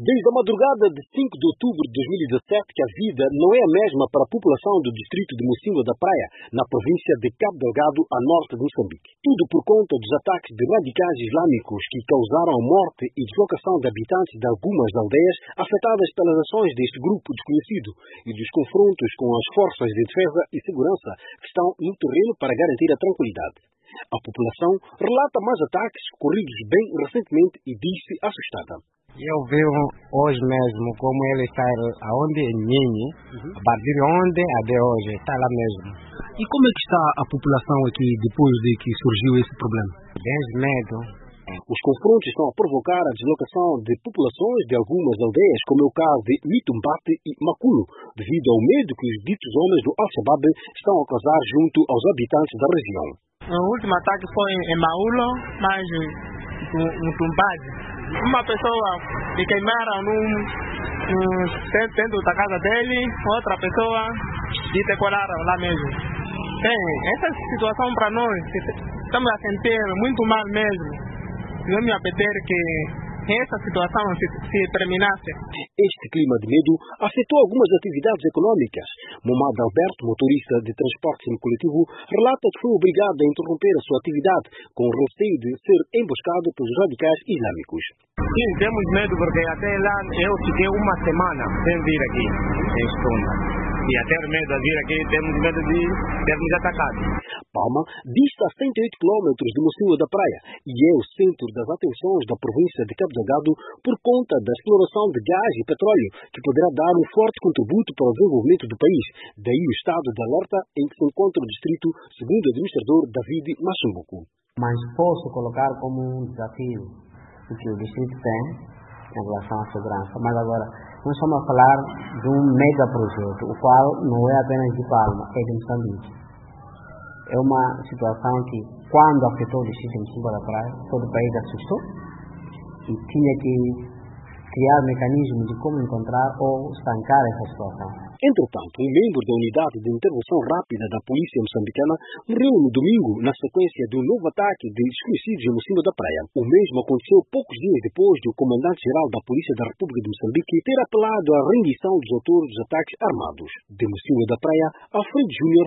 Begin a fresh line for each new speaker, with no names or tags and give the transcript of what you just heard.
Desde a madrugada de 5 de outubro de 2017 que a vida não é a mesma para a população do distrito de Mocímboa da Praia, na província de Cabo Delgado, a norte de Moçambique. Tudo por conta dos ataques de radicais islâmicos que causaram a morte e deslocação de habitantes de algumas aldeias afetadas pelas ações deste grupo desconhecido e dos confrontos com as forças de defesa e segurança que estão no terreno para garantir a tranquilidade. A população relata mais ataques ocorridos bem recentemente e diz-se assustada.
Eu vivo hoje mesmo como ele está aonde é Nhenhe, a partir de onde até hoje, está lá mesmo.
E como é que está a população aqui depois de que surgiu esse problema?
Desde medo.
Os confrontos estão a provocar a deslocação de populações de algumas aldeias, como é o caso de Mitumbate e Maculo, devido ao medo que os ditos homens do Al-Shabaab estão a causar junto aos habitantes da região.
O último ataque foi em Maulo, mas no Tumbate. Uma pessoa que queimaram dentro da casa dele, outra pessoa que decoraram lá mesmo. Bem, essa situação para nós, estamos a sentir muito mal mesmo. Eu me apetecer que essa situação se terminasse.
Este clima de medo afetou algumas atividades econômicas. Momad Alberto, motorista de transporte coletivo, relata que foi obrigado a interromper a sua atividade com receio de ser emboscado pelos radicais islâmicos.
Sim, temos medo porque até lá eu fiquei uma semana sem vir aqui em Stunda. E a ter medo de vir aqui, temos medo de sermos atacados.
Palma dista a 108 km de Mocímboa da Praia e é o centro das atenções da província de Cabo Delgado por conta da exploração de gás e petróleo, que poderá dar um forte contributo para o desenvolvimento do país. Daí o estado de alerta em que se encontra o distrito, segundo o administrador David Massambuco.
Mas posso colocar como um desafio o que o distrito tem em relação à segurança. Mas agora, nós estamos a falar de um megaprojeto, o qual não é apenas de Palma, é de Moçambique. É uma situação que, quando afetou o distrito de Mocímboa da Praia, todo o país assustou e tinha que criar mecanismos de como encontrar ou estancar essa situação.
Entretanto, um membro da unidade de intervenção rápida da polícia moçambicana morreu no domingo na sequência de um novo ataque de desconhecidos em Mocímboa da Praia. O mesmo aconteceu poucos dias depois de o comandante-geral da Polícia da República de Moçambique ter apelado à rendição dos autores dos ataques armados. De Mocímboa da Praia, Alfredo Júnior